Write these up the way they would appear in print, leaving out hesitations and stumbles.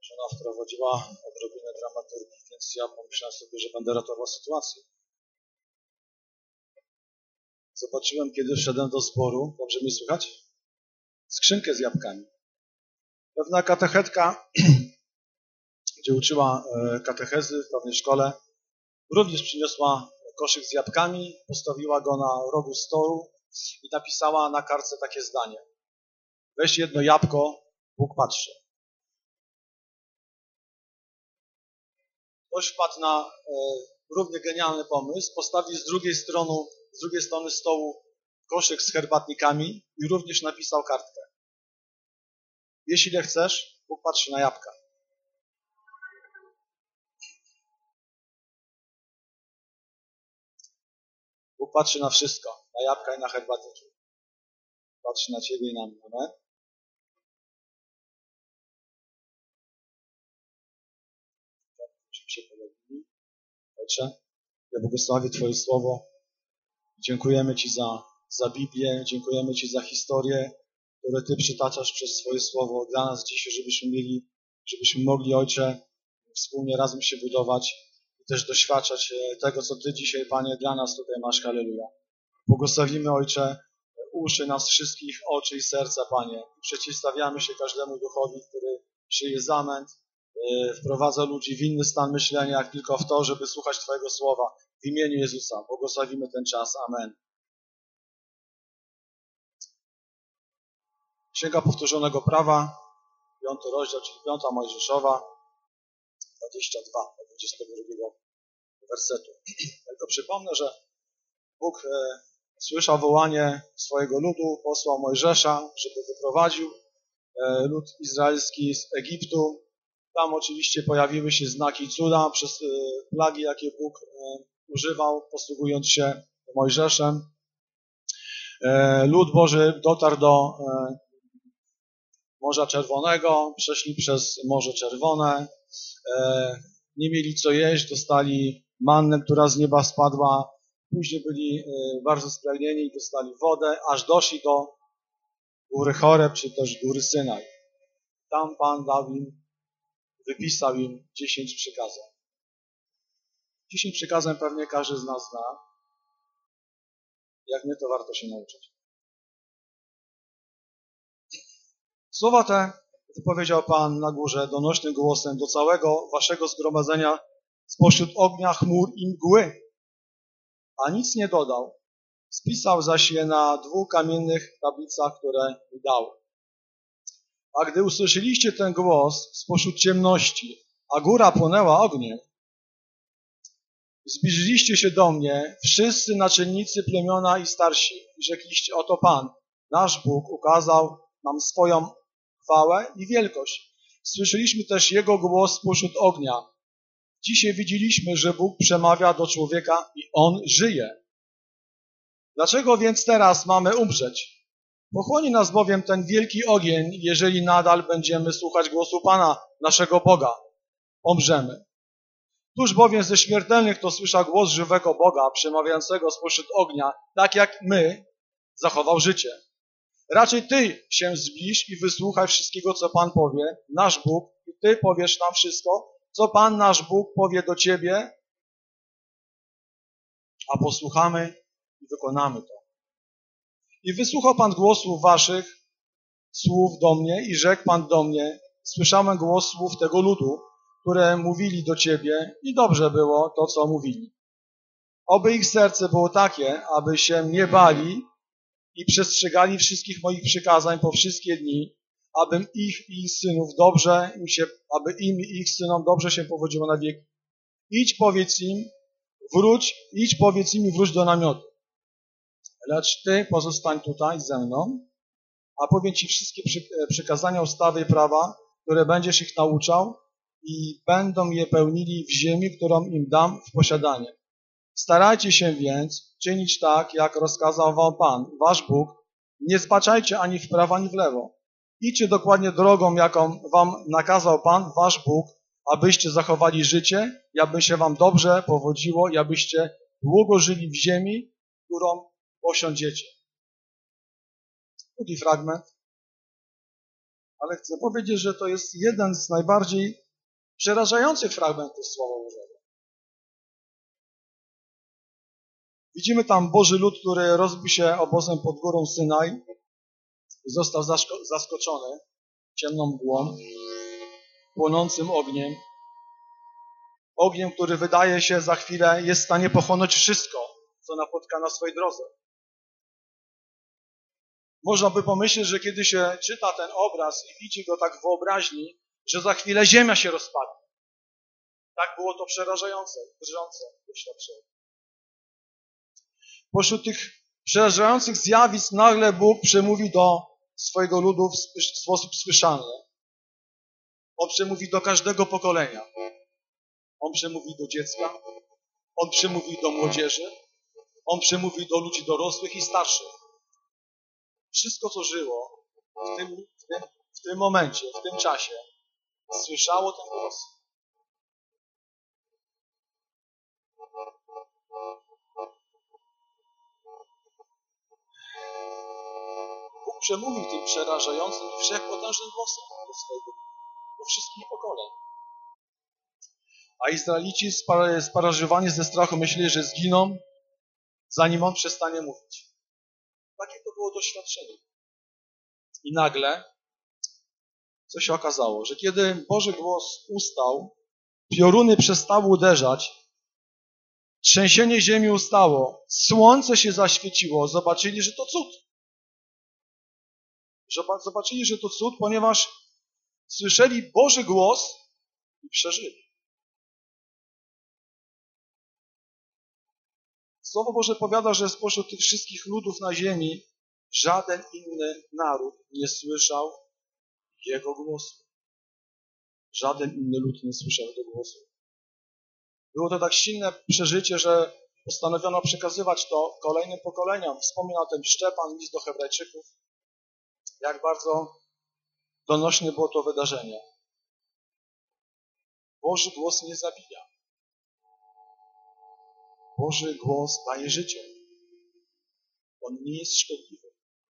Żona wprowadziła odrobinę dramaturgii, więc ja pomyślałem sobie, że będę ratował sytuację. Zobaczyłem, kiedy wszedłem do zboru, dobrze mnie słychać? Skrzynkę z jabłkami. Pewna katechetka, gdzie uczyła katechezy w pewnej szkole, również przyniosła koszyk z jabłkami, postawiła go na rogu stołu i napisała na kartce takie zdanie. Weź jedno jabłko, Bóg patrzy. Ktoś wpadł na równie genialny pomysł, postawił z drugiej strony stołu koszyk z herbatnikami i również napisał kartkę. Jeśli ile chcesz, Bóg patrzy na jabłka. Bóg patrzy na wszystko, na jabłka i na herbatniki. Patrzy na ciebie i na mnie. Amen? Się polegli. Ojcze, ja błogosławię Twoje słowo. Dziękujemy Ci za Biblię, dziękujemy Ci za historię, które Ty przytaczasz przez swoje słowo dla nas dzisiaj, żebyśmy mogli, Ojcze, wspólnie razem się budować i też doświadczać tego, co Ty dzisiaj, Panie, dla nas tutaj masz. Halleluja. Błogosławimy, Ojcze, uszy nas wszystkich, oczy i serca, Panie. Przeciwstawiamy się każdemu duchowi, który szyje zamęt, wprowadza ludzi w inny stan myślenia, jak tylko w to, żeby słuchać Twojego słowa. W imieniu Jezusa błogosławimy ten czas. Amen. Księga Powtórzonego Prawa, 5 rozdział, czyli 5 Mojżeszowa, 22 do 22 wersetu. Tylko przypomnę, że Bóg słyszał wołanie swojego ludu, posłał Mojżesza, żeby wyprowadził lud izraelski z Egiptu. Tam oczywiście pojawiły się znaki cuda przez plagi, jakie Bóg używał, posługując się Mojżeszem. Lud Boży dotarł do Morza Czerwonego, przeszli przez Morze Czerwone, nie mieli co jeść, dostali mannę, która z nieba spadła, później byli bardzo spragnieni i dostali wodę, aż doszli do góry Choreb, czy też góry Synaj. Tam Pan dał im, wypisał im 10 przykazań. 10 przykazań pewnie każdy z nas zna. Jak nie, to warto się nauczyć. Słowa te wypowiedział Pan na górze donośnym głosem do całego waszego zgromadzenia spośród ognia, chmur i mgły. A nic nie dodał. Spisał zaś je na 2 kamiennych tablicach, które mi dał. A gdy usłyszeliście ten głos spośród ciemności, a góra płonęła ogniem, zbliżyliście się do mnie, wszyscy naczelnicy plemiona i starsi, i rzekliście, oto Pan, nasz Bóg, ukazał nam swoją chwałę i wielkość. Słyszeliśmy też Jego głos spośród ognia. Dzisiaj widzieliśmy, że Bóg przemawia do człowieka i on żyje. Dlaczego więc teraz mamy umrzeć? Pochłonie nas bowiem ten wielki ogień, jeżeli nadal będziemy słuchać głosu Pana, naszego Boga. Umrzemy. Któż bowiem ze śmiertelnych, kto słyszał głos żywego Boga, przemawiającego spośród ognia, tak jak my, zachował życie. Raczej Ty się zbliż i wysłuchaj wszystkiego, co Pan powie, nasz Bóg, i Ty powiesz nam wszystko, co Pan nasz Bóg powie do Ciebie, a posłuchamy i wykonamy to. I wysłuchał Pan głosu waszych słów do mnie i rzekł Pan do mnie, słyszałem głos słów tego ludu, które mówili do Ciebie i dobrze było to, co mówili. Oby ich serce było takie, aby się nie bali i przestrzegali wszystkich moich przykazań po wszystkie dni, aby ich synów dobrze aby im i ich synom dobrze się powodziło na wieki. Idź powiedz im i wróć do namiotu. Lecz Ty pozostań tutaj ze mną, a powiem Ci wszystkie przykazania, ustawy i prawa, które będziesz ich nauczał i będą je pełnili w ziemi, którą im dam w posiadanie. Starajcie się więc czynić tak, jak rozkazał wam Pan, wasz Bóg. Nie zbaczajcie ani w prawo, ani w lewo. Idźcie dokładnie drogą, jaką wam nakazał Pan, wasz Bóg, abyście zachowali życie i aby się wam dobrze powodziło i abyście długo żyli w ziemi, którą posiądziecie. Drugi fragment. Ale chcę powiedzieć, że to jest jeden z najbardziej przerażających fragmentów Słowa Bożego. Widzimy tam Boży lud, który rozbił się obozem pod górą Synaj i został zaskoczony ciemną mgłą, płonącym ogniem. Ogniem, który wydaje się za chwilę jest w stanie pochłonąć wszystko, co napotka na swojej drodze. Można by pomyśleć, że kiedy się czyta ten obraz i widzi go tak w wyobraźni, że za chwilę ziemia się rozpadnie. Tak było to przerażające, drżące doświadczenie. Pośród tych przerażających zjawisk nagle Bóg przemówi do swojego ludu w sposób słyszalny. On przemówi do każdego pokolenia. On przemówi do dziecka, on przemówi do młodzieży, on przemówi do ludzi dorosłych i starszych. Wszystko, co żyło w tym momencie, w tym czasie, słyszało ten głos. Bóg przemówił tym przerażającym i wszechpotężnym głosem do wszystkich pokoleń. A Izraelici sparażywani ze strachu myśleli, że zginą, zanim on przestanie mówić. Takie to było doświadczenie. I nagle, co się okazało, że kiedy Boży głos ustał, pioruny przestały uderzać, trzęsienie ziemi ustało, słońce się zaświeciło, zobaczyli, że to cud. Zobaczyli, że to cud, ponieważ słyszeli Boży głos i przeżyli. Słowo Boże powiada, że spośród tych wszystkich ludów na ziemi żaden inny naród nie słyszał Jego głosu. Żaden inny lud nie słyszał Jego głosu. Było to tak silne przeżycie, że postanowiono przekazywać to kolejnym pokoleniom. Wspomina o tym Szczepan, list do Hebrajczyków. Jak bardzo donośne było to wydarzenie. Boży głos nie zabija. Boży głos daje życie. On nie jest szkodliwy.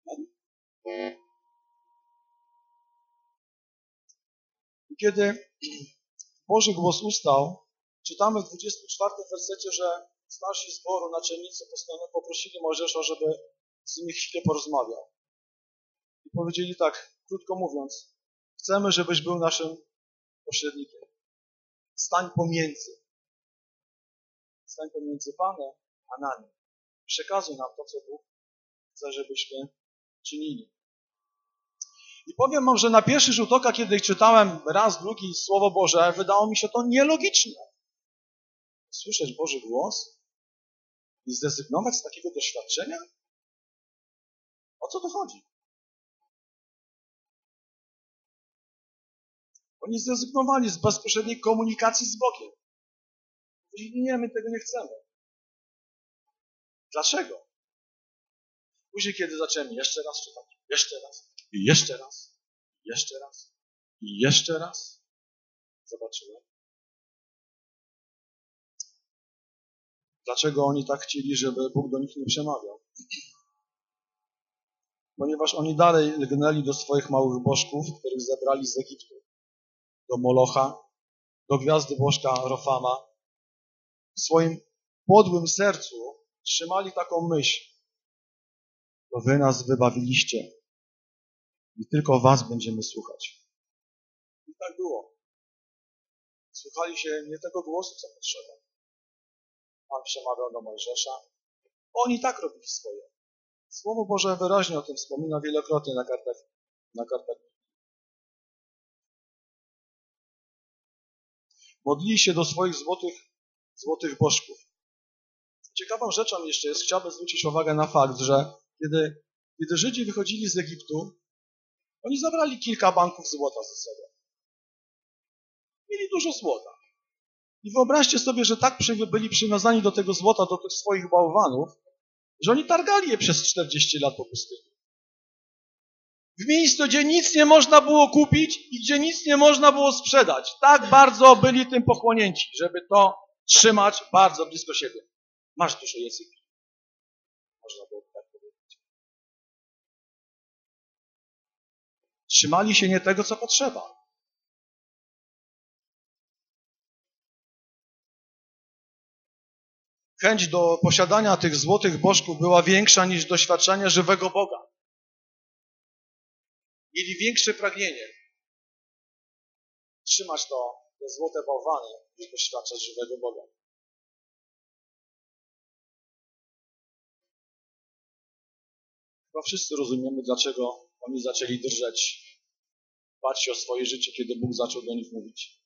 I kiedy Boży głos ustał, czytamy w 24 wersecie, że starsi zboru, naczelnicy poprosili Mojżesza, żeby z nimi chwilę porozmawiał. I powiedzieli tak, krótko mówiąc, chcemy, żebyś był naszym pośrednikiem. Stań pomiędzy Panem a nami. Przekazuj nam to, co Bóg chce, żebyśmy czynili. I powiem wam, że na pierwszy rzut oka, kiedy czytałem raz, drugi Słowo Boże, wydało mi się to nielogiczne. Słyszeć Boży głos i zrezygnować z takiego doświadczenia? O co to chodzi? Oni zrezygnowali z bezpośredniej komunikacji z Bogiem. Powiedzieli, nie, my tego nie chcemy. Dlaczego? Później, kiedy zaczęli jeszcze raz czytać, jeszcze raz, i jeszcze raz, i jeszcze raz, i jeszcze raz, zobaczyłem. Dlaczego oni tak chcieli, żeby Bóg do nich nie przemawiał? Ponieważ oni dalej lgnęli do swoich małych bożków, których zebrali z Egiptu. Do Molocha, do gwiazdy bożka Rofama. W swoim podłym sercu trzymali taką myśl. To wy nas wybawiliście i tylko was będziemy słuchać. I tak było. Słuchali się nie tego głosu, co potrzeba. Pan przemawiał do Mojżesza. Oni tak robili swoje. Słowo Boże wyraźnie o tym wspomina wielokrotnie na kartach. Modlili się do swoich złotych bożków. Ciekawą rzeczą jeszcze jest, chciałbym zwrócić uwagę na fakt, że kiedy Żydzi wychodzili z Egiptu, oni zabrali kilka banków złota ze sobą. Mieli dużo złota. I wyobraźcie sobie, że tak byli przywiązani do tego złota, do tych swoich bałwanów, że oni targali je przez 40 lat po pustyni. W miejscu, gdzie nic nie można było kupić i gdzie nic nie można było sprzedać. Tak bardzo byli tym pochłonięci, żeby to trzymać bardzo blisko siebie. Masz dużo języki. Można było tak powiedzieć. Trzymali się nie tego, co potrzeba. Chęć do posiadania tych złotych bożków była większa niż doświadczenie żywego Boga. Mieli większe pragnienie trzymać te złote bałwany, niż doświadczać żywego Boga. Chyba wszyscy rozumiemy, dlaczego oni zaczęli drżeć, bać się o swoje życie, kiedy Bóg zaczął do nich mówić.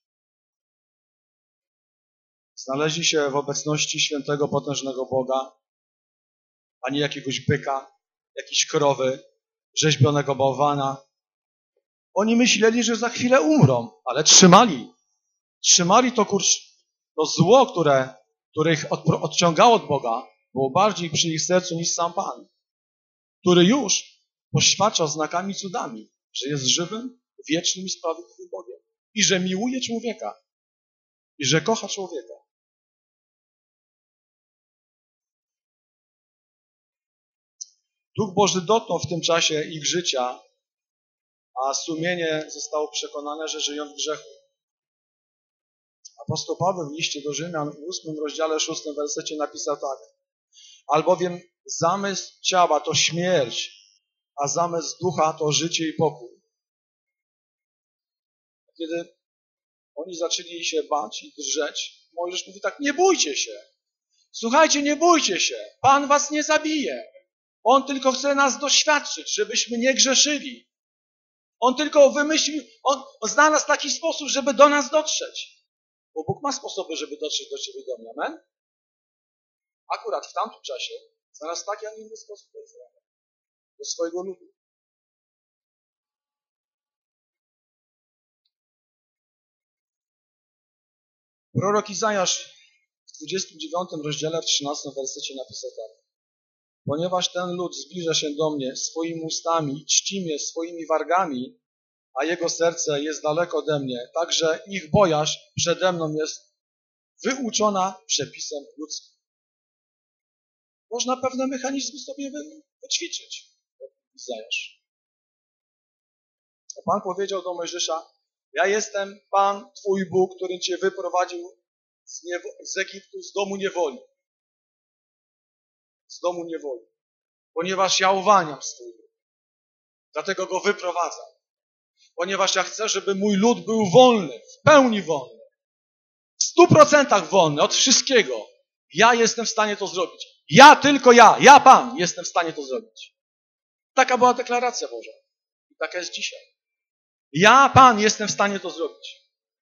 Znaleźli się w obecności świętego, potężnego Boga, a nie jakiegoś byka, jakiejś krowy, rzeźbionego bałwana. Oni myśleli, że za chwilę umrą, ale trzymali to zło, które ich odciągało od Boga, było bardziej przy ich sercu niż sam Pan, który już poświadcza znakami, cudami, że jest żywym, wiecznym i sprawiedliwym Bogiem i że miłuje człowieka i że kocha człowieka. Duch Boży dotknął w tym czasie ich życia, a sumienie zostało przekonane, że żyją w grzechu. Apostoł Paweł w liście do Rzymian w 8 rozdziale 6 wersecie napisał tak: albowiem zamysł ciała to śmierć, a zamysł ducha to życie i pokój. Kiedy oni zaczęli się bać i drżeć, Mojżesz mówi tak: nie bójcie się. Słuchajcie, nie bójcie się. Pan was nie zabije. On tylko chce nas doświadczyć, żebyśmy nie grzeszyli. On tylko on znalazł taki sposób, żeby do nas dotrzeć. Bo Bóg ma sposoby, żeby dotrzeć do ciebie i do mnie. Amen? Akurat w tamtym czasie znalazł taki, a nie inny sposób do swojego ludu. Prorok Izajasz w 29 rozdziale, w 13 wersecie napisał tak: ponieważ ten lud zbliża się do mnie swoimi ustami, czci mnie swoimi wargami, a jego serce jest daleko ode mnie, także ich bojaźń przede mną jest wyuczona przepisem ludzkim. Można pewne mechanizmy sobie wyćwiczyć, jak Izajasz. A Pan powiedział do Mojżesza: ja jestem Pan, Twój Bóg, który Cię wyprowadził z Egiptu, z domu niewoli. Z domu niewoli. Ponieważ ja uwalniam swój lud. Dlatego go wyprowadzam. Ponieważ ja chcę, żeby mój lud był wolny, w pełni wolny. W 100% wolny od wszystkiego. Ja jestem w stanie to zrobić. Tylko ja Pan, jestem w stanie to zrobić. Taka była deklaracja Boża. I taka jest dzisiaj. Ja, Pan, jestem w stanie to zrobić.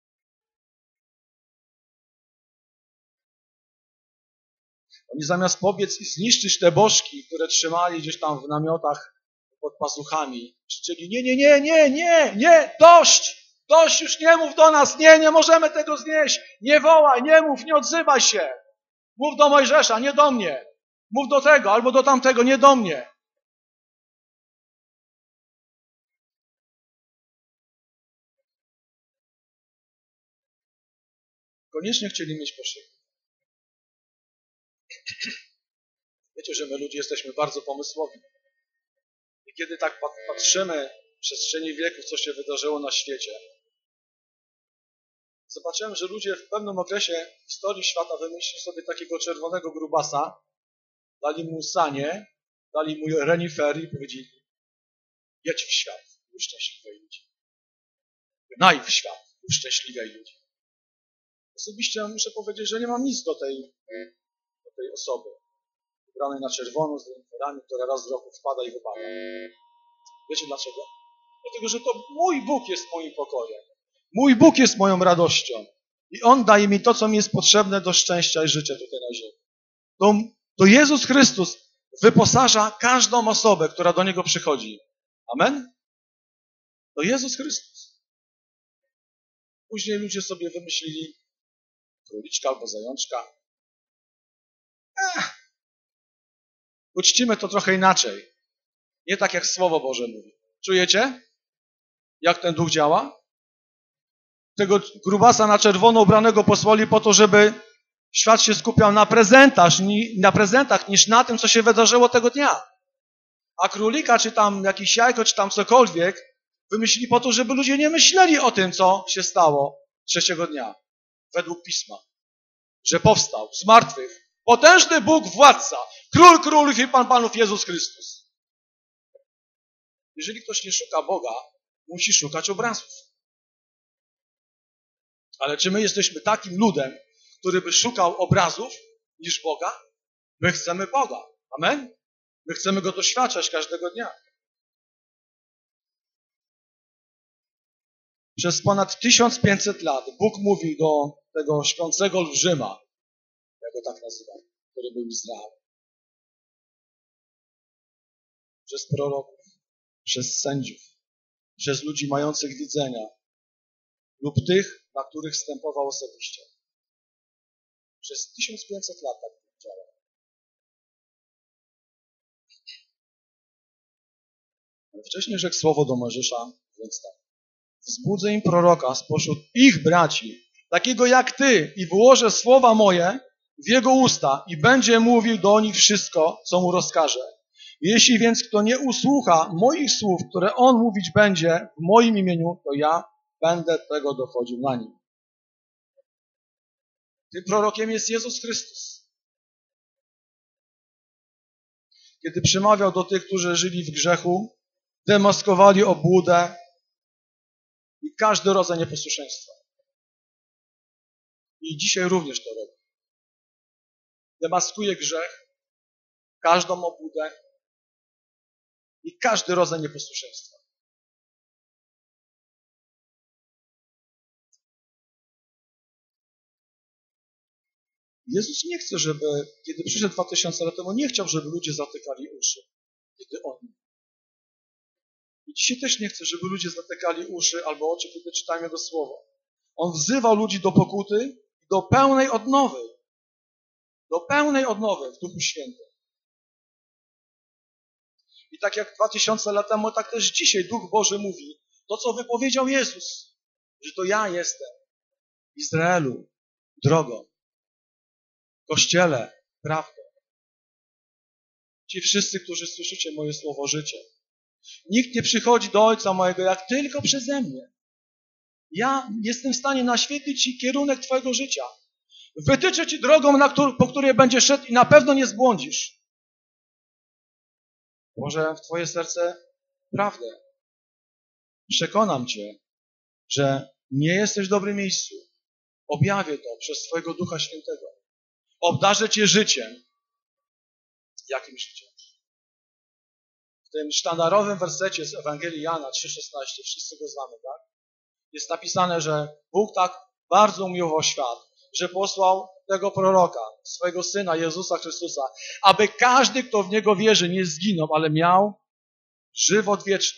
Oni zamiast pobiec i zniszczyć te bożki, które trzymali gdzieś tam w namiotach pod pazuchami, krzyczeli: nie, dość, już nie mów do nas, nie możemy tego znieść, nie wołaj, nie mów, nie odzywaj się. Mów do Mojżesza, nie do mnie. Mów do tego albo do tamtego, nie do mnie. Koniecznie chcieli mieć poszyk. Wiecie, że my ludzie jesteśmy bardzo pomysłowi. I kiedy tak patrzymy w przestrzeni wieków, co się wydarzyło na świecie, zobaczyłem, że ludzie w pewnym okresie historii świata wymyślili sobie takiego czerwonego grubasa, dali mu sanie, dali mu renifery i powiedzieli: jedź w świat, uszczęśliwiaj ludzi. Gnaj w świat, uszczęśliwiaj ludzi. Osobiście muszę powiedzieć, że nie mam nic do tej osoby ubranej na czerwono z reniferami, która raz w roku wpada i wypada. Wiecie dlaczego? Dlatego, że to mój Bóg jest moim pokojem. Mój Bóg jest moją radością. I On daje mi to, co mi jest potrzebne do szczęścia i życia tutaj na ziemi. To Jezus Chrystus wyposaża każdą osobę, która do Niego przychodzi. Amen? To Jezus Chrystus. Później ludzie sobie wymyślili króliczka albo zajączka. Uczcimy to trochę inaczej. Nie tak, jak Słowo Boże mówi. Czujecie? Jak ten duch działa? Tego grubasa na czerwono ubranego posłali po to, żeby świat się skupiał na prezentach niż na tym, co się wydarzyło tego dnia. A królika, czy tam jakieś jajko, czy tam cokolwiek, Wymyślili po to, żeby ludzie nie myśleli o tym, co się stało trzeciego dnia, według Pisma. Że powstał z martwych potężny Bóg, władca, Król królów i Pan panów Jezus Chrystus. Jeżeli ktoś nie szuka Boga, musi szukać obrazów. Ale czy my jesteśmy takim ludem, który by szukał obrazów niż Boga? My chcemy Boga. Amen? My chcemy Go doświadczać każdego dnia. Przez ponad 1500 lat Bóg mówił do tego śpiącego olbrzyma, ja go tak nazywam, który był Izraelem. Przez proroków, przez sędziów, przez ludzi mających widzenia lub tych, na których wstępował osobiście. Przez 1500 lat tak działał. Ale wcześniej rzekł słowo do Mojżesza, więc tak. Wzbudzę im proroka spośród ich braci, takiego jak ty, i włożę słowa moje w jego usta i będzie mówił do nich wszystko, co mu rozkaże. Jeśli więc kto nie usłucha moich słów, które on mówić będzie w moim imieniu, to ja będę tego dochodził na nim. Tym prorokiem jest Jezus Chrystus. Kiedy przemawiał do tych, którzy żyli w grzechu, demaskowali obłudę i każdy rodzaj nieposłuszeństwa. I dzisiaj również to robi. Demaskuje grzech, każdą obłudę i każdy rodzaj nieposłuszeństwa. Jezus nie chce, żeby, kiedy przyszedł 2000 lat temu, nie chciał, żeby ludzie zatykali uszy, kiedy On. I dzisiaj też nie chce, żeby ludzie zatykali uszy albo oczy, kiedy czytają Jego Słowo. On wzywa ludzi do pokuty i do pełnej odnowy. Do pełnej odnowy w Duchu Świętym. I tak jak 2000 lat temu, tak też dzisiaj Duch Boży mówi, to co wypowiedział Jezus, że to ja jestem Izraelu drogą, Kościele prawdą. Ci wszyscy, którzy słyszycie moje słowo życie. Nikt nie przychodzi do Ojca mojego jak tylko przeze mnie. Ja jestem w stanie naświetlić Ci kierunek Twojego życia. Wytyczę Ci drogą, po której będziesz szedł i na pewno nie zbłądzisz. Może w Twoje serce prawdę. Przekonam Cię, że nie jesteś w dobrym miejscu. Objawię to przez swojego Ducha Świętego. Obdarzę Cię życiem. Jakim życiem? W tym sztandarowym wersecie z Ewangelii Jana 3,16, wszyscy go znamy, tak? Jest napisane, że Bóg tak bardzo umiłował świat, że posłał tego proroka, swojego Syna Jezusa Chrystusa, aby każdy, kto w Niego wierzy, nie zginął, ale miał żywot wieczny.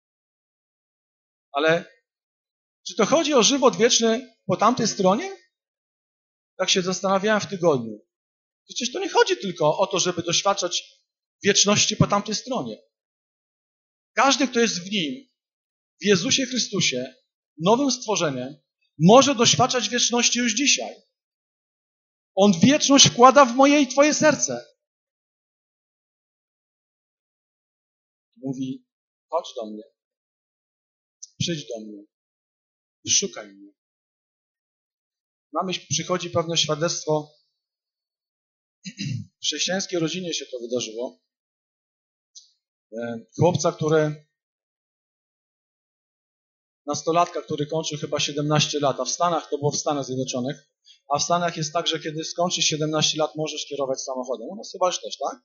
Ale czy to chodzi o żywot wieczny po tamtej stronie? Tak się zastanawiałem w tygodniu. Przecież to nie chodzi tylko o to, żeby doświadczać wieczności po tamtej stronie. Każdy, kto jest w Nim, w Jezusie Chrystusie, nowym stworzeniem, może doświadczać wieczności już dzisiaj. On wieczność wkłada w moje i Twoje serce. Mówi, chodź do mnie, przyjdź do mnie, szukaj mnie. Na myśl przychodzi pewne świadectwo. W chrześcijańskiej rodzinie się to wydarzyło. Chłopca, nastolatka, który kończył chyba 17 lat, a w Stanach, to było w Stanach Zjednoczonych, a w Stanach jest tak, że kiedy skończysz 17 lat, możesz kierować samochodem. U nas chyba już też, tak?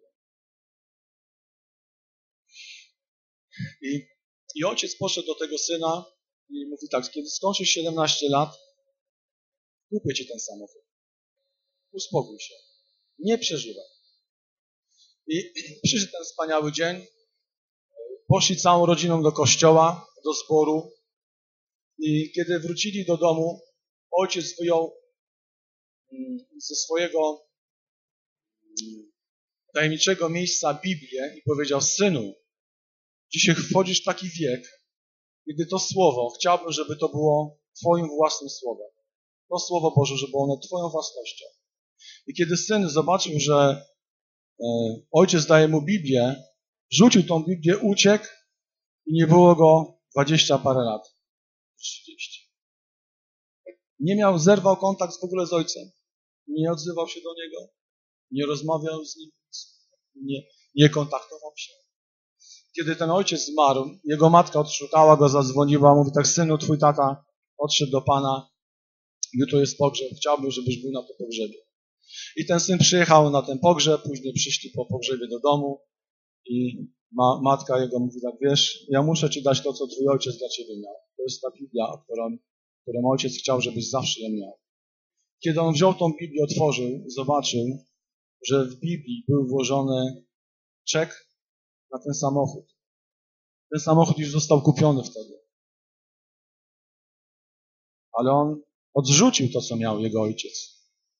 I ojciec poszedł do tego syna i mówi tak, kiedy skończysz 17 lat, kupię ci ten samochód. Uspokój się. Nie przeżywaj. I przyszedł ten wspaniały dzień. Poszli całą rodziną do kościoła, do zboru. I kiedy wrócili do domu, ojciec wyjął ze swojego tajemniczego miejsca Biblię i powiedział, synu, dzisiaj wchodzisz w taki wiek, kiedy to słowo, chciałbym, żeby to było Twoim własnym słowem. To Słowo Boże, żeby ono Twoją własnością. I kiedy syn zobaczył, że ojciec daje mu Biblię, rzucił tą Biblię, uciekł i nie było go 20 parę lat. 30. Zerwał kontakt w ogóle z ojcem. Nie odzywał się do niego. Nie rozmawiał z nim. Nie kontaktował się. Kiedy ten ojciec zmarł, jego matka odszukała go, zadzwoniła, mówi tak: synu, twój tata odszedł do Pana, jutro jest pogrzeb, chciałbym, żebyś był na tym pogrzebie. I ten syn przyjechał na ten pogrzeb, później przyszli po pogrzebie do domu i matka jego mówi tak: wiesz, ja muszę ci dać to, co twój ojciec dla ciebie miał. To jest ta Biblia, którą ojciec chciał, żebyś zawsze ją miał. Kiedy on wziął tą Biblię, otworzył, zobaczył, że w Biblii był włożony czek na ten samochód. Ten samochód już został kupiony wtedy. Ale on odrzucił to, co miał jego ojciec.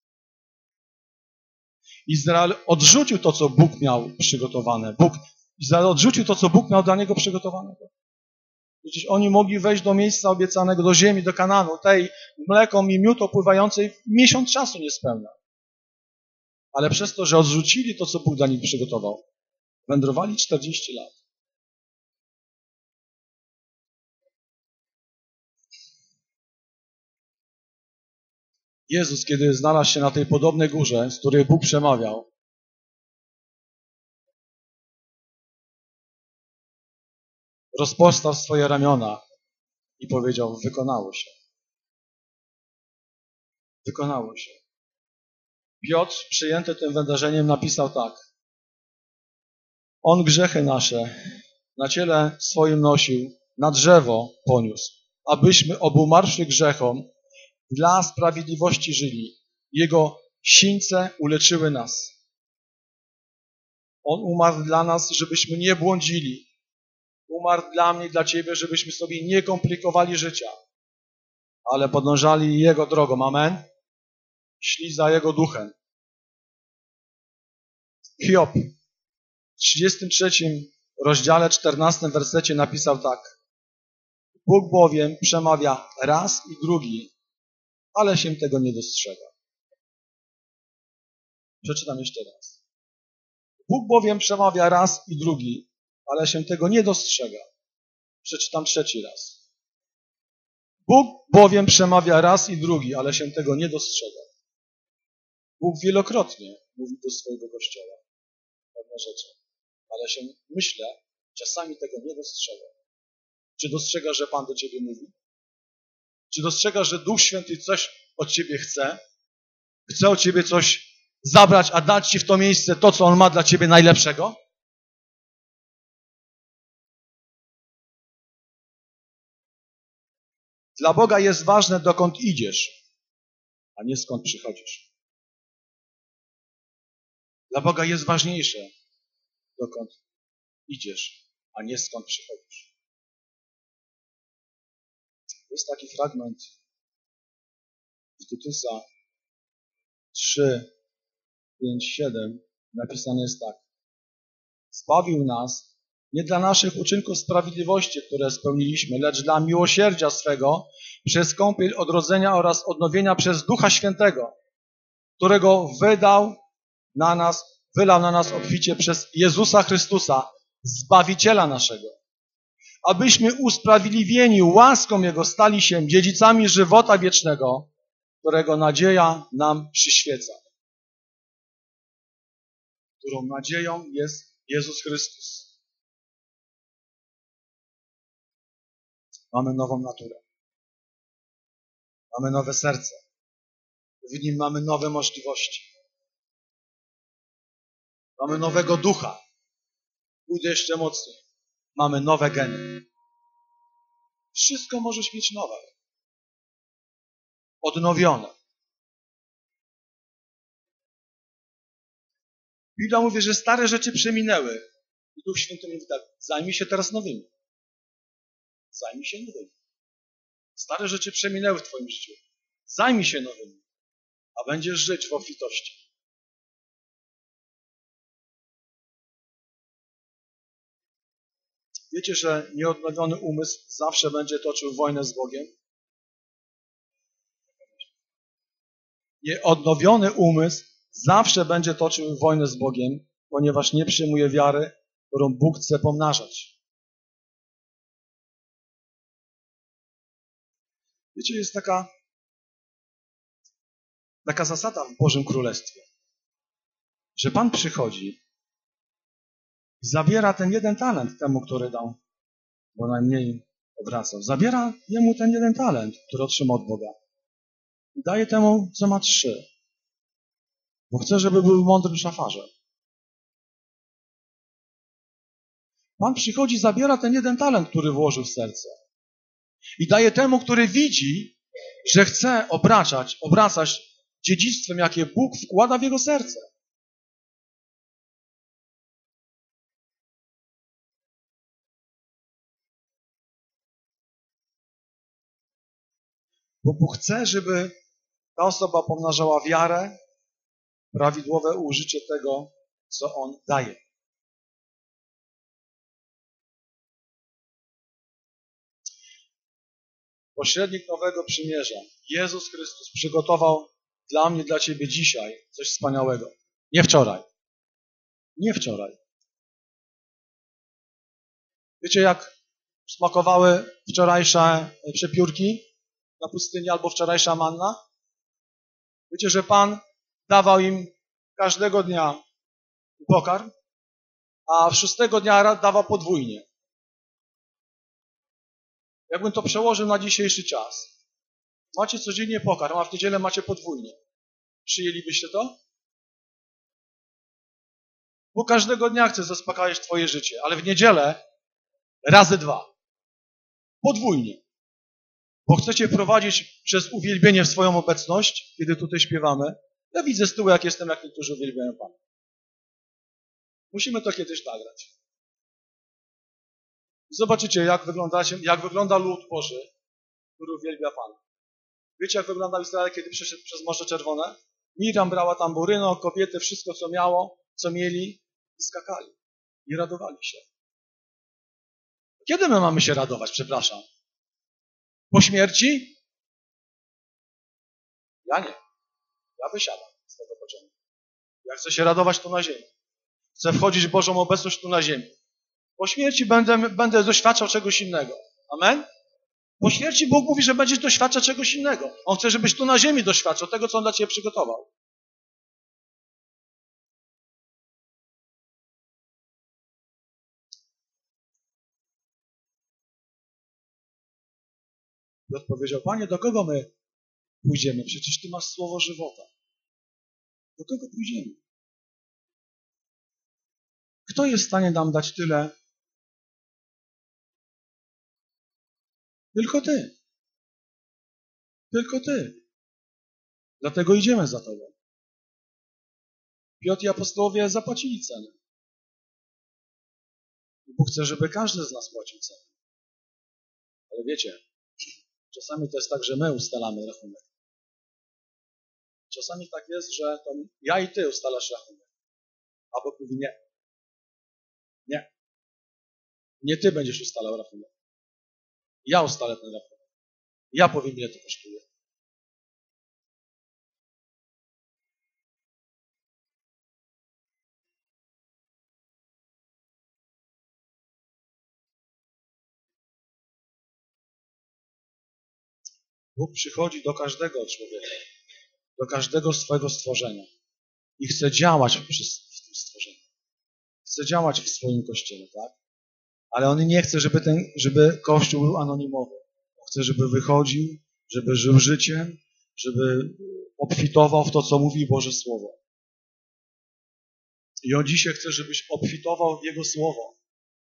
Izrael odrzucił to, co Bóg miał przygotowane. Izrael odrzucił to, co Bóg miał dla niego przygotowanego. Przecież oni mogli wejść do miejsca obiecanego, do ziemi, do Kananu, tej mleką i miód opływającej w miesiąc czasu niespełna. Ale przez to, że odrzucili to, co Bóg dla nich przygotował, wędrowali 40 lat. Jezus, kiedy znalazł się na tej podobnej górze, z której Bóg przemawiał, rozpościł swoje ramiona i powiedział: wykonało się. Wykonało się. Piotr, przyjęty tym wydarzeniem, napisał tak: on grzechy nasze na ciele swoim nosił, na drzewo poniósł, abyśmy obumarłszy grzechom dla sprawiedliwości żyli. Jego sińce uleczyły nas. On umarł dla nas, żebyśmy nie błądzili. Umarł dla mnie i dla ciebie, żebyśmy sobie nie komplikowali życia, ale podążali Jego drogą. Amen? Szli za Jego duchem. Hiob w 33 rozdziale 14 wersecie napisał tak: Bóg bowiem przemawia raz i drugi, ale się tego nie dostrzega. Przeczytam jeszcze raz. Bóg bowiem przemawia raz i drugi, ale się tego nie dostrzega. Przeczytam trzeci raz. Bóg bowiem przemawia raz i drugi, ale się tego nie dostrzega. Bóg wielokrotnie mówi do swojego Kościoła pewne rzeczy, ale się, myślę, czasami tego nie dostrzega. Czy dostrzega, że Pan do ciebie mówi? Czy dostrzega, że Duch Święty coś od ciebie chce? Chce od ciebie coś zabrać, a dać ci w to miejsce to, co On ma dla ciebie najlepszego? Dla Boga jest ważne, dokąd idziesz, a nie skąd przychodzisz. Dla Boga jest ważniejsze, dokąd idziesz, a nie skąd przychodzisz. Jest taki fragment w Tytusa 3, 5, 7. Napisane jest tak: zbawił nas nie dla naszych uczynków sprawiedliwości, które spełniliśmy, lecz dla miłosierdzia swego przez kąpiel odrodzenia oraz odnowienia przez Ducha Świętego, którego wylał na nas obficie przez Jezusa Chrystusa, Zbawiciela naszego, abyśmy usprawiedliwieni łaską Jego stali się dziedzicami żywota wiecznego, którego nadzieja nam przyświeca. Którą nadzieją jest Jezus Chrystus. Mamy nową naturę. Mamy nowe serce. W nim mamy nowe możliwości. Mamy nowego ducha. Pójdę jeszcze mocniej. Mamy nowe geny. Wszystko możesz mieć nowe. Odnowione. Biblia mówi, że stare rzeczy przeminęły. I Duch Święty mówi tak: zajmij się teraz nowymi. Zajmij się nowymi. Stare rzeczy przeminęły w twoim życiu. Zajmij się nowymi, a będziesz żyć w obfitości. Wiecie, że nieodnowiony umysł zawsze będzie toczył wojnę z Bogiem? Nieodnowiony umysł zawsze będzie toczył wojnę z Bogiem, ponieważ nie przyjmuje wiary, którą Bóg chce pomnażać. Wiecie, jest taka zasada w Bożym Królestwie, że Pan przychodzi i zabiera ten jeden talent temu, który dał, bo najmniej obracał. Zabiera jemu ten jeden talent, który otrzymał od Boga. I daje temu, co ma 3. Bo chce, żeby był mądrym szafarzem. Pan przychodzi, zabiera ten jeden talent, który włożył w serce. I daje temu, który widzi, że chce obracać dziedzictwem, jakie Bóg wkłada w jego serce. Bo Bóg chce, żeby ta osoba pomnażała wiarę, prawidłowe użycie tego, co On daje. Pośrednik Nowego Przymierza, Jezus Chrystus, przygotował dla mnie, dla Ciebie dzisiaj coś wspaniałego. Nie wczoraj. Nie wczoraj. Wiecie, jak smakowały wczorajsze przepiórki na pustyni albo wczorajsza manna? Wiecie, że Pan dawał im każdego dnia pokarm, a 6 dnia dawał podwójnie. Jakbym to przełożył na dzisiejszy czas. Macie codziennie pokarm, a w niedzielę macie podwójnie. Przyjęlibyście to? Bo każdego dnia chce zaspokajać Twoje życie, ale w niedzielę razy 2. Podwójnie. Bo chcecie prowadzić przez uwielbienie w swoją obecność, kiedy tutaj śpiewamy. Ja widzę z tyłu, jak jestem, jak niektórzy uwielbiają Pana. Musimy to kiedyś nagrać. Zobaczycie, jak wygląda lud Boży, który uwielbia Pana. Wiecie, jak wyglądał Izrael, kiedy przeszedł przez Morze Czerwone? Miriam brała tamburyno, kobiety, wszystko, co mieli i skakali. I radowali się. Kiedy my mamy się radować, przepraszam? Po śmierci? Ja nie. Ja wysiadam z tego pociągu. Ja chcę się radować tu na ziemi. Chcę wchodzić w Bożą obecność tu na ziemi. Po śmierci będę doświadczał czegoś innego. Amen? Po śmierci Bóg mówi, że będziesz doświadczał czegoś innego. On chce, żebyś tu na ziemi doświadczał tego, co On dla Ciebie przygotował. I odpowiedział: Panie, do kogo my pójdziemy? Przecież Ty masz słowo żywota. Do kogo pójdziemy? Kto jest w stanie nam dać tyle? Tylko Ty. Tylko Ty. Dlatego idziemy za Tobą. Piotr i apostołowie zapłacili cenę. I Bóg chce, żeby każdy z nas płacił cenę. Ale wiecie, czasami to jest tak, że my ustalamy rachunek. Czasami tak jest, że to ja i Ty ustalasz rachunek. A Bóg mówi nie. Nie. Nie Ty będziesz ustalał rachunek. Ja ustalę ten rachunek. Ja powiem, ile to kosztuje. Bóg przychodzi do każdego człowieka, do każdego swojego stworzenia i chce działać w tym stworzeniu. Chce działać w swoim Kościele, tak? Ale On nie chce, żeby Kościół był anonimowy. On chce, żeby wychodził, żeby żył życiem, żeby obfitował w to, co mówi Boże Słowo. I On dzisiaj chce, żebyś obfitował w Jego Słowo.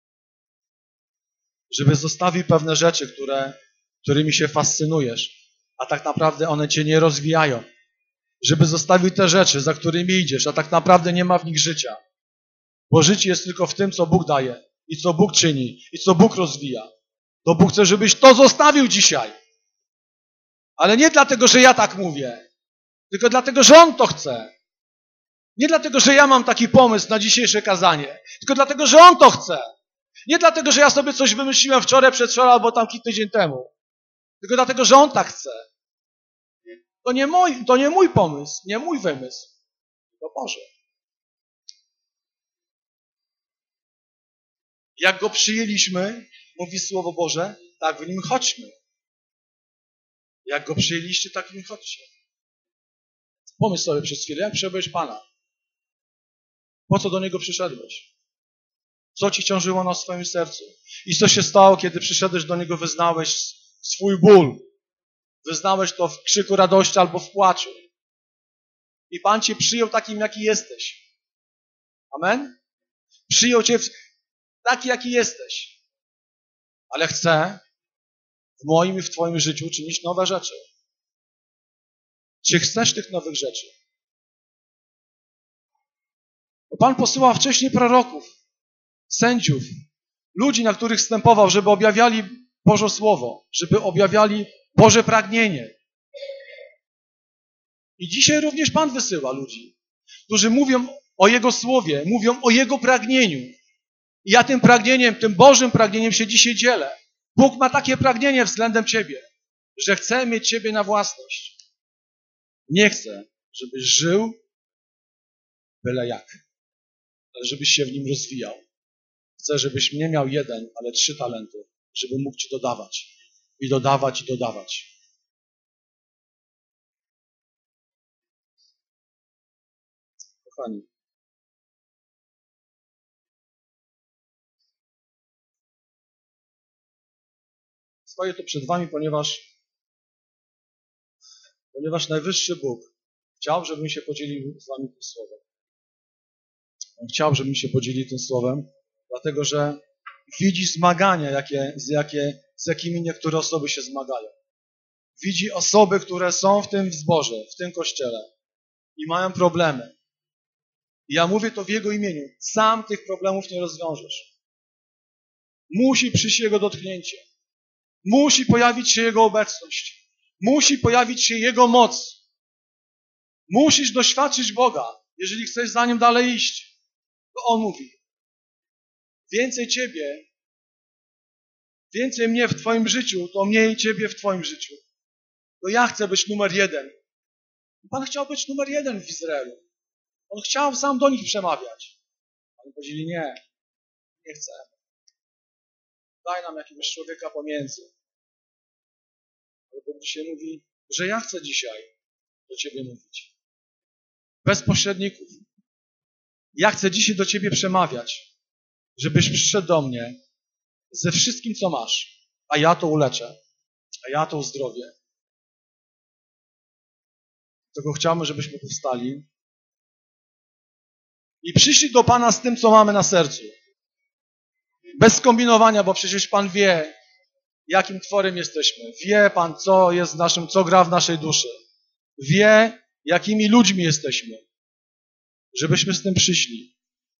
Żeby zostawił pewne rzeczy, którymi się fascynujesz, a tak naprawdę one cię nie rozwijają. Żeby zostawił te rzeczy, za którymi idziesz, a tak naprawdę nie ma w nich życia. Bo życie jest tylko w tym, co Bóg daje i co Bóg czyni i co Bóg rozwija. To Bóg chce, żebyś to zostawił dzisiaj. Ale nie dlatego, że ja tak mówię, tylko dlatego, że On to chce. Nie dlatego, że ja mam taki pomysł na dzisiejsze kazanie, tylko dlatego, że On to chce. Nie dlatego, że ja sobie coś wymyśliłem wczoraj, przedwczoraj albo tam kilka tydzień temu. Tylko dlatego, że On tak chce. To nie mój pomysł, nie mój wymysł. To Boże. Jak Go przyjęliśmy, mówi Słowo Boże, tak w Nim chodźmy. Jak Go przyjęliście, tak nim chodźcie. Pomyśl sobie przez chwilę, jak przyjąłeś Pana. Po co do Niego przyszedłeś? Co Ci ciążyło na swoim sercu? I co się stało, kiedy przyszedłeś do Niego, wyznałeś swój ból? Wyznałeś to w krzyku radości albo w płaczu. I Pan Cię przyjął takim, jaki jesteś. Amen? Przyjął Cię taki, jaki jesteś. Ale chce w moim i w Twoim życiu czynić nowe rzeczy. Czy chcesz tych nowych rzeczy? Bo Pan posyłał wcześniej proroków, sędziów, ludzi, na których wstępował, żeby objawiali Boże Słowo, żeby objawiali Boże pragnienie. I dzisiaj również Pan wysyła ludzi, którzy mówią o Jego Słowie, mówią o Jego pragnieniu. I ja tym pragnieniem, tym Bożym pragnieniem się dzisiaj dzielę. Bóg ma takie pragnienie względem Ciebie, że chce mieć Ciebie na własność. Nie chce, żebyś żył byle jak, ale żebyś się w nim rozwijał. Chcę, żebyś nie miał 1, ale 3 talenty, żeby mógł Ci dodawać. I dodawać, i dodawać. Kochani, stoję tu przed Wami, ponieważ najwyższy Bóg chciał, żebym się podzielił z Wami tym słowem. On chciał, żebym się podzielił tym słowem, dlatego że widzi zmagania, z jakimi niektóre osoby się zmagają. Widzi osoby, które są w tym zborze, w tym kościele i mają problemy. I ja mówię to w Jego imieniu. Sam tych problemów nie rozwiążesz. Musi przyjść Jego dotknięcie. Musi pojawić się Jego obecność. Musi pojawić się Jego moc. Musisz doświadczyć Boga, jeżeli chcesz za Nim dalej iść. To On mówi. Więcej Ciebie, więcej mnie w Twoim życiu, to mniej Ciebie w Twoim życiu. To ja chcę być numer 1. Pan chciał być numer 1 w Izraelu. On chciał sam do nich przemawiać. Oni powiedzieli, nie chcemy. Daj nam jakiegoś człowieka pomiędzy. Ale Bóg dzisiaj mówi, że ja chcę dzisiaj do Ciebie mówić. Bez pośredników. Ja chcę dzisiaj do Ciebie przemawiać, żebyś przyszedł do mnie ze wszystkim, co masz, a ja to uleczę, a ja to uzdrowię. Dlatego chciałbym, żebyśmy powstali i przyszli do Pana z tym, co mamy na sercu. Bez skombinowania, bo przecież Pan wie, jakim tworem jesteśmy. Wie Pan, co gra w naszej duszy. Wie, jakimi ludźmi jesteśmy. Żebyśmy z tym przyszli.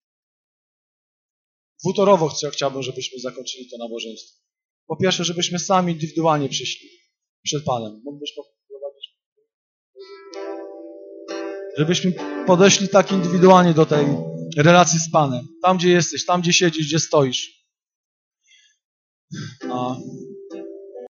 Dwutorowo chciałbym, żebyśmy zakończyli to nabożeństwo. Po pierwsze, żebyśmy sami indywidualnie przyszli przed Panem. Mógłbyś poprowadzić? Żebyśmy podeszli tak indywidualnie do tej relacji z Panem. Tam, gdzie jesteś, tam, gdzie siedzisz, gdzie stoisz.